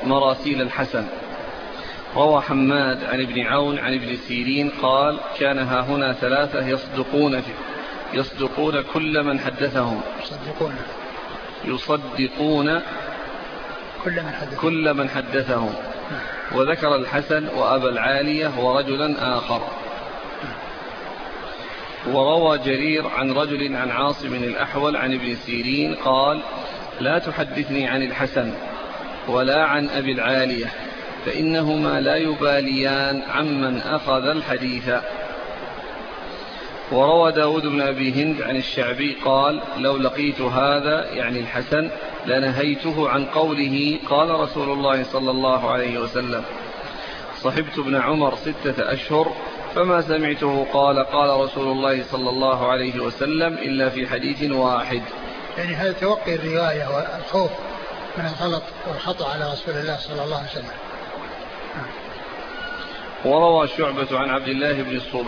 مراسيل الحسن. روى حماد عن ابن عون عن ابن سيرين قال كان هاهنا ثلاثة يصدقون كل من حدثهم. يصدقون كل من حدثهم. وذكر الحسن وأبا العالية ورجلا آخر. وروى جرير عن رجل عن عاصم الأحول عن ابن سيرين قال لا تحدثني عن الحسن ولا عن أبي العالية فإنهما لا يباليان عمن أخذ الحديث. وروى داود بن أبي هند عن الشعبي قال لو لقيت هذا يعني الحسن لنهيته عن قوله قال رسول الله صلى الله عليه وسلم صحبت ابن عمر 6 أشهر فما سمعته قال قال رسول الله صلى الله عليه وسلم إلا في حديث واحد. يعني هذا توقي الرواية والخوف من الغلط والخطأ على رسول الله صلى الله عليه وسلم. وروى شعبة عن عبد الله بن الصبح